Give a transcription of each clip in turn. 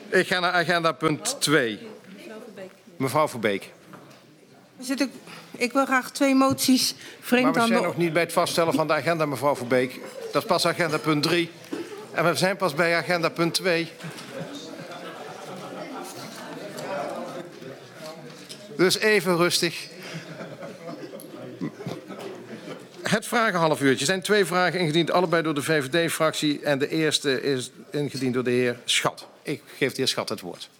Ik ga naar agenda punt 2. Mevrouw Verbeek. Ik wil graag 2 moties vreemd aan de... Maar we zijn nog niet bij het vaststellen van de agenda, mevrouw Verbeek. Dat is pas agenda punt 3. En we zijn pas bij agenda punt 2. Dus even rustig. Het vragenhalf uurtje. Er zijn 2 vragen ingediend, allebei door de VVD-fractie. En de eerste is ingediend door de heer Schat. Ik geef de heer Schat het woord.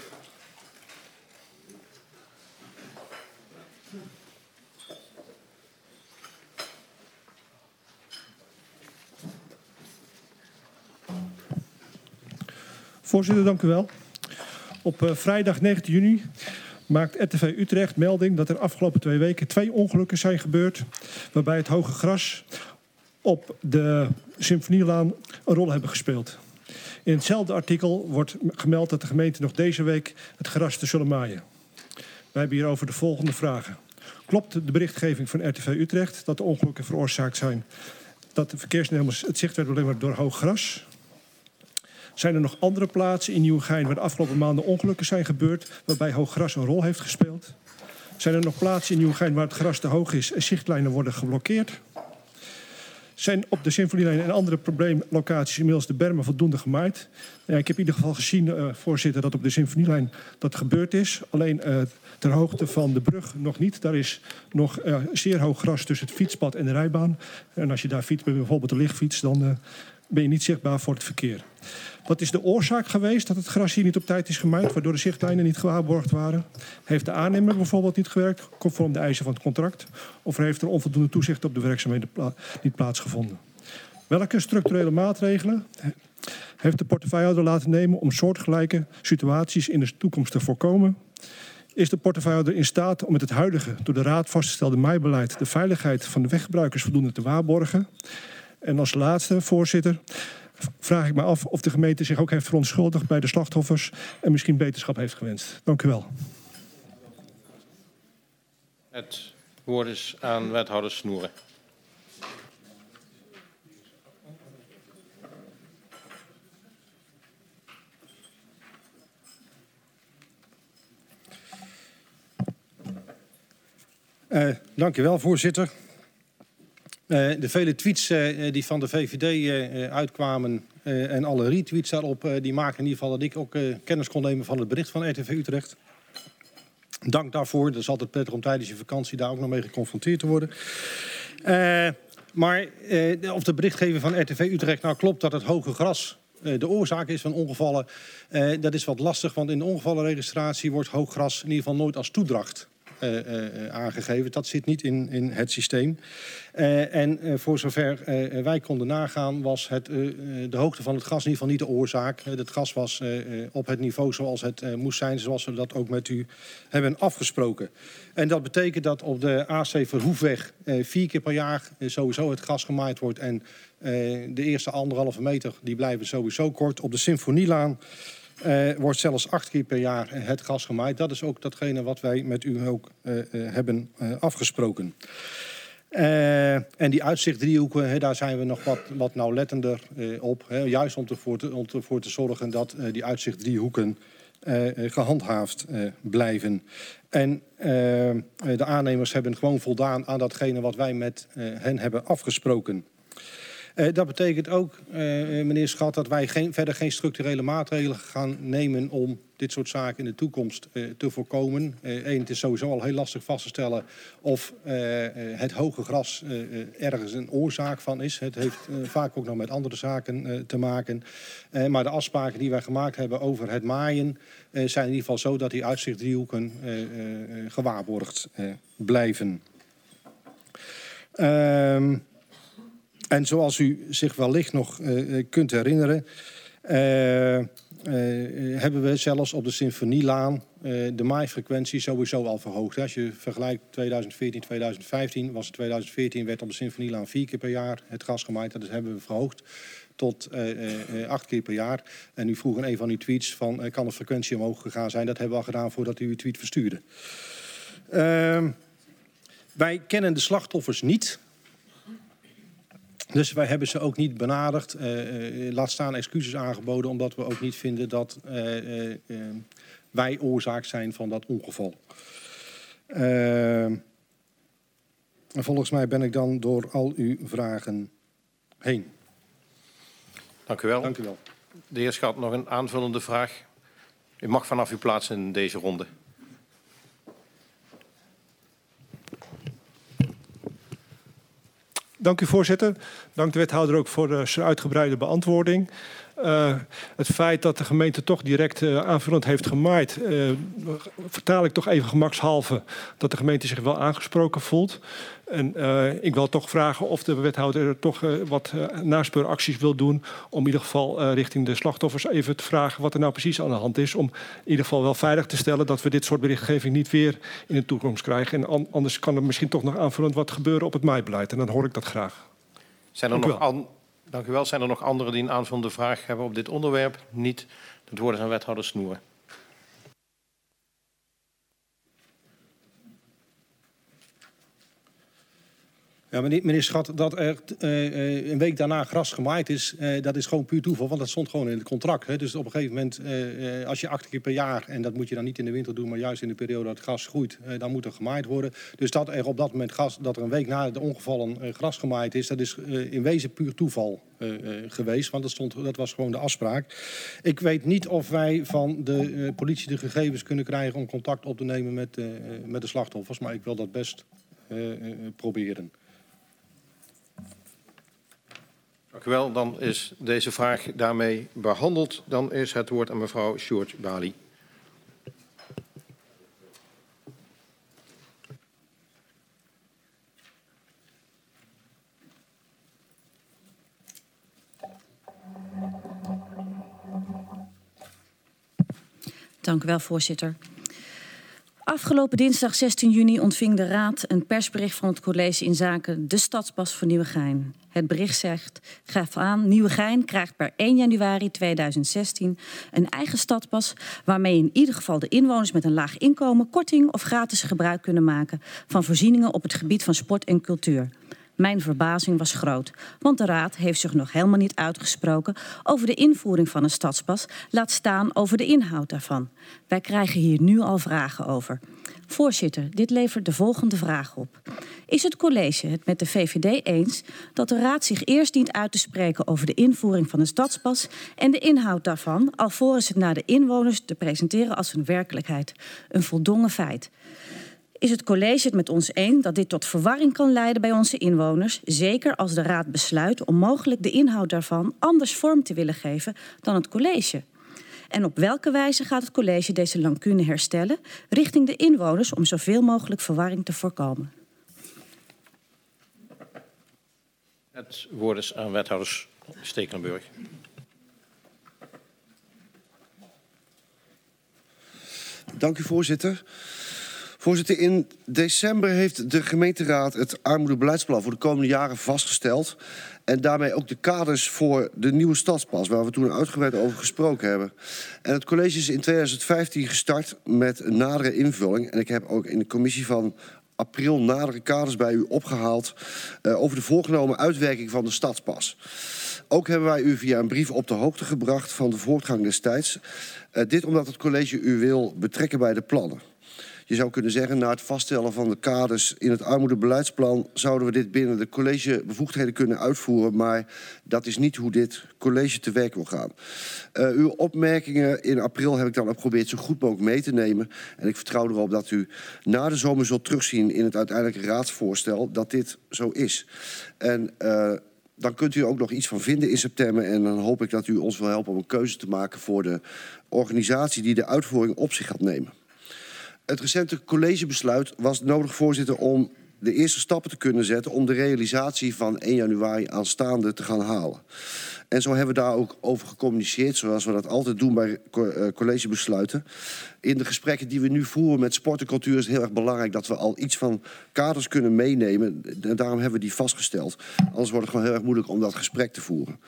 Voorzitter, dank u wel. Op vrijdag 19 juni maakt RTV Utrecht melding dat er afgelopen 2 weken 2 ongelukken zijn gebeurd, waarbij het hoge gras op de Symfonielaan een rol hebben gespeeld. In hetzelfde artikel wordt gemeld dat de gemeente nog deze week het gras te zullen maaien. Wij hebben hierover de volgende vragen. Klopt de berichtgeving van RTV Utrecht dat de ongelukken veroorzaakt zijn dat de verkeersnemers het zicht werd belemmerd door hoog gras? Zijn er nog andere plaatsen in Nieuwegein waar de afgelopen maanden ongelukken zijn gebeurd waarbij hoog gras een rol heeft gespeeld? Zijn er nog plaatsen in Nieuwegein waar het gras te hoog is en zichtlijnen worden geblokkeerd? Zijn op de Symfonielijn en andere probleemlocaties inmiddels de bermen voldoende gemaaid? Ja, ik heb in ieder geval gezien, voorzitter, dat op de Symfonielijn dat gebeurd is. Alleen ter hoogte van de brug nog niet. Daar is nog zeer hoog gras tussen het fietspad en de rijbaan. En als je daar fietst, bijvoorbeeld de lichtfiets, dan ben je niet zichtbaar voor het verkeer. Wat is de oorzaak geweest dat het gras hier niet op tijd is gemaaid, waardoor de zichtlijnen niet gewaarborgd waren? Heeft de aannemer bijvoorbeeld niet gewerkt, conform de eisen van het contract? Of heeft er onvoldoende toezicht op de werkzaamheden niet plaatsgevonden? Welke structurele maatregelen heeft de portefeuillehouder laten nemen om soortgelijke situaties in de toekomst te voorkomen? Is de portefeuillehouder in staat om met het huidige door de Raad vastgestelde maaibeleid de veiligheid van de weggebruikers voldoende te waarborgen? En als laatste, voorzitter, vraag ik me af of de gemeente zich ook heeft verontschuldigd bij de slachtoffers en misschien beterschap heeft gewenst. Dank u wel. Het woord is aan wethouder Snoeren. Dank u wel, voorzitter. De vele tweets die van de VVD uitkwamen en alle retweets daarop, die maken in ieder geval dat ik ook kennis kon nemen van het bericht van RTV Utrecht. Dank daarvoor. Dat is altijd prettig om tijdens je vakantie daar ook nog mee geconfronteerd te worden. Maar of de berichtgeving van RTV Utrecht nou klopt dat het hoge gras de oorzaak is van ongevallen, dat is wat lastig, want in de ongevallenregistratie wordt hoog gras in ieder geval nooit als toedracht aangegeven. Dat zit niet in het systeem. En voor zover wij konden nagaan was de hoogte van het gas in ieder geval niet de oorzaak. Het gas was op het niveau zoals het moest zijn, zoals we dat ook met u hebben afgesproken. En dat betekent dat op de AC Verhoefweg 4 keer per jaar sowieso het gas gemaaid wordt. En de eerste 1,5 meter die blijven sowieso kort. Op de Symfonielaan wordt zelfs 8 keer per jaar het gas gemaaid. Dat is ook datgene wat wij met u ook hebben afgesproken. En die uitzichtdriehoeken, daar zijn we nog wat nauwlettender op. Juist om ervoor te zorgen dat die uitzichtdriehoeken gehandhaafd blijven. En de aannemers hebben gewoon voldaan aan datgene wat wij met hen hebben afgesproken. Dat betekent ook, meneer Schat, dat wij verder geen structurele maatregelen gaan nemen om dit soort zaken in de toekomst te voorkomen. Het is sowieso al heel lastig vast te stellen of het hoge gras ergens een oorzaak van is. Het heeft vaak ook nog met andere zaken te maken. Maar de afspraken die wij gemaakt hebben over het maaien zijn in ieder geval zo dat die uitzichtdriehoeken gewaarborgd blijven. En zoals u zich wellicht nog kunt herinneren, hebben we zelfs op de Symfonielaan de maaifrequentie sowieso al verhoogd. Als je vergelijkt 2014-2015, was het 2014 werd op de Symfonielaan 4 keer per jaar het gas gemaaid. Dat hebben we verhoogd tot 8 keer per jaar. En u vroeg in een van uw tweets van kan de frequentie omhoog gegaan zijn. Dat hebben we al gedaan voordat u uw tweet verstuurde. Wij kennen de slachtoffers niet. Dus wij hebben ze ook niet benaderd. Laat staan excuses aangeboden, omdat we ook niet vinden dat wij oorzaak zijn van dat ongeval. En volgens mij ben ik dan door al uw vragen heen. Dank u wel. Dank u wel. De heer Schat, nog een aanvullende vraag. U mag vanaf uw plaats in deze ronde. Dank u, voorzitter. Dank de wethouder ook voor zijn uitgebreide beantwoording. Het feit dat de gemeente toch direct aanvullend heeft gemaaid, vertaal ik toch even gemakshalve dat de gemeente zich wel aangesproken voelt. En ik wil toch vragen of de wethouder er toch wat naspeuracties wil doen om in ieder geval richting de slachtoffers even te vragen wat er nou precies aan de hand is. Om in ieder geval wel veilig te stellen dat we dit soort berichtgeving niet weer in de toekomst krijgen. En anders kan er misschien toch nog aanvullend wat gebeuren op het maaibeleid. En dan hoor ik dat graag. Dank u wel. Zijn er nog anderen die een aanvullende vraag hebben op dit onderwerp? Niet. Het woord is aan wethouder Snoer. Ja, meneer Schat, dat er een week daarna gras gemaaid is, dat is gewoon puur toeval, want dat stond gewoon in het contract. Hè. Dus op een gegeven moment, als je 8 keer per jaar, en dat moet je dan niet in de winter doen, maar juist in de periode dat het gras groeit, dan moet er gemaaid worden. Dus dat er op dat moment dat er een week na de ongevallen gras gemaaid is, dat is in wezen puur toeval geweest, want dat was gewoon de afspraak. Ik weet niet of wij van de politie de gegevens kunnen krijgen om contact op te nemen met de slachtoffers, maar ik wil dat best proberen. Dank u wel. Dan is deze vraag daarmee behandeld. Dan is het woord aan mevrouw Sjoerd Bali. Dank u wel, voorzitter. Afgelopen dinsdag 16 juni ontving de Raad een persbericht van het college in zaken de stadspas van Nieuwegein. Het bericht gaf aan: Nieuwegein krijgt per 1 januari 2016 een eigen stadspas waarmee in ieder geval de inwoners met een laag inkomen korting of gratis gebruik kunnen maken van voorzieningen op het gebied van sport en cultuur. Mijn verbazing was groot, want de Raad heeft zich nog helemaal niet uitgesproken over de invoering van een stadspas, laat staan over de inhoud daarvan. Wij krijgen hier nu al vragen over. Voorzitter, dit levert de volgende vraag op. Is het college het met de VVD eens dat de Raad zich eerst dient uit te spreken over de invoering van een stadspas en de inhoud daarvan, alvorens het naar de inwoners te presenteren als een werkelijkheid, een voldongen feit? Is het college het met ons eens dat dit tot verwarring kan leiden bij onze inwoners, zeker als de Raad besluit om mogelijk de inhoud daarvan anders vorm te willen geven dan het college? En op welke wijze gaat het college deze lacune herstellen richting de inwoners om zoveel mogelijk verwarring te voorkomen? Het woord is aan wethouder Stekelenburg. Dank u, voorzitter. Voorzitter, in december heeft de gemeenteraad het armoedebeleidsplan voor de komende jaren vastgesteld. En daarmee ook de kaders voor de nieuwe stadspas, waar we toen uitgebreid over gesproken hebben. En het college is in 2015 gestart met een nadere invulling. En ik heb ook in de commissie van april nadere kaders bij u opgehaald over de voorgenomen uitwerking van de stadspas. Ook hebben wij u via een brief op de hoogte gebracht van de voortgang destijds. Dit omdat het college u wil betrekken bij de plannen. Je zou kunnen zeggen, na het vaststellen van de kaders in het armoedebeleidsplan zouden we dit binnen de collegebevoegdheden kunnen uitvoeren, maar dat is niet hoe dit college te werk wil gaan. Uw opmerkingen in april heb ik dan ook geprobeerd zo goed mogelijk mee te nemen. En ik vertrouw erop dat u na de zomer zult terugzien in het uiteindelijke raadsvoorstel dat dit zo is. En dan kunt u er ook nog iets van vinden in september. En dan hoop ik dat u ons wil helpen om een keuze te maken voor de organisatie die de uitvoering op zich gaat nemen. Het recente collegebesluit was nodig, voorzitter, om de eerste stappen te kunnen zetten om de realisatie van 1 januari aanstaande te gaan halen. En zo hebben we daar ook over gecommuniceerd, zoals we dat altijd doen bij collegebesluiten. In de gesprekken die we nu voeren met sport en cultuur is het heel erg belangrijk dat we al iets van kaders kunnen meenemen. En daarom hebben we die vastgesteld. Anders wordt het gewoon heel erg moeilijk om dat gesprek te voeren.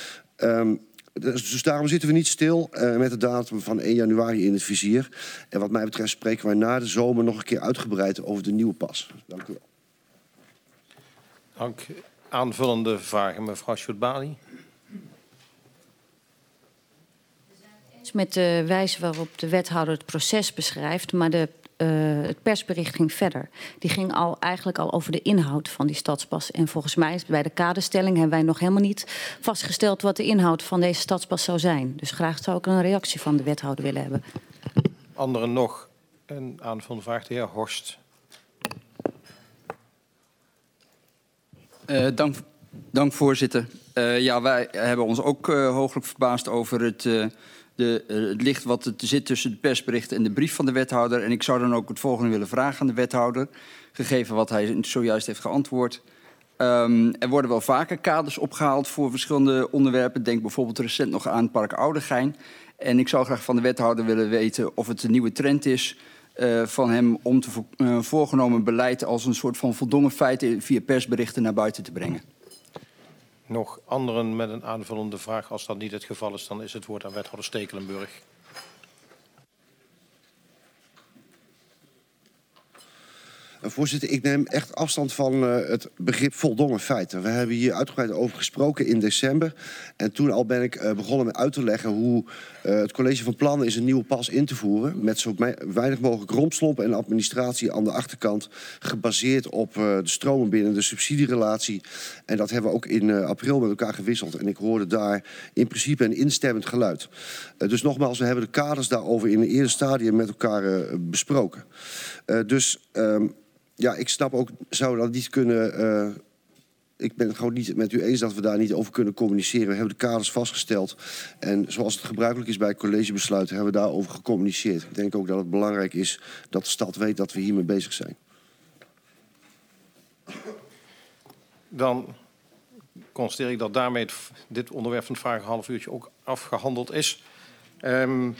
Dus daarom zitten we niet stil met de datum van 1 januari in het vizier. En wat mij betreft spreken wij na de zomer nog een keer uitgebreid over de nieuwe pas. Dank u wel. Dank Aanvullende vragen, mevrouw Sjoerd-Bali. Met de wijze waarop de wethouder het proces beschrijft, maar het persbericht ging verder. Die ging eigenlijk al over de inhoud van die stadspas. En volgens mij bij de kaderstelling hebben wij nog helemaal niet vastgesteld wat de inhoud van deze stadspas zou zijn. Dus graag zou ik een reactie van de wethouder willen hebben. Anderen nog een aanvullende vraag, de heer Horst. Dank voorzitter. Ja, wij hebben ons ook hooglijk verbaasd over het licht wat er zit tussen het persbericht en de brief van de wethouder. En ik zou dan ook het volgende willen vragen aan de wethouder, gegeven wat hij zojuist heeft geantwoord. Er worden wel vaker kaders opgehaald voor verschillende onderwerpen. Denk bijvoorbeeld recent nog aan het Park Oudegein. En ik zou graag van de wethouder willen weten of het een nieuwe trend is van hem om te voorgenomen beleid als een soort van voldongen feit via persberichten naar buiten te brengen. Nog anderen met een aanvullende vraag? Als dat niet het geval is, dan is het woord aan wethouder Stekelenburg. Voorzitter, ik neem echt afstand van het begrip voldongen feiten. We hebben hier uitgebreid over gesproken in december. En toen al ben ik begonnen met uit te leggen hoe het college van plannen is een nieuwe pas in te voeren. Met zo weinig mogelijk rompslomp en administratie aan de achterkant. Gebaseerd op de stromen binnen de subsidierelatie. En dat hebben we ook in april met elkaar gewisseld. En ik hoorde daar in principe een instemmend geluid. Dus nogmaals, we hebben de kaders daarover in een eerder stadium met elkaar besproken. Ja, ik snap ook, zou dat niet kunnen. Ik ben het gewoon niet met u eens dat we daar niet over kunnen communiceren. We hebben de kaders vastgesteld. En zoals het gebruikelijk is bij collegebesluiten, hebben we daarover gecommuniceerd. Ik denk ook dat het belangrijk is dat de stad weet dat we hiermee bezig zijn. Dan constateer ik dat daarmee dit onderwerp van het vragenhalf uurtje ook afgehandeld is.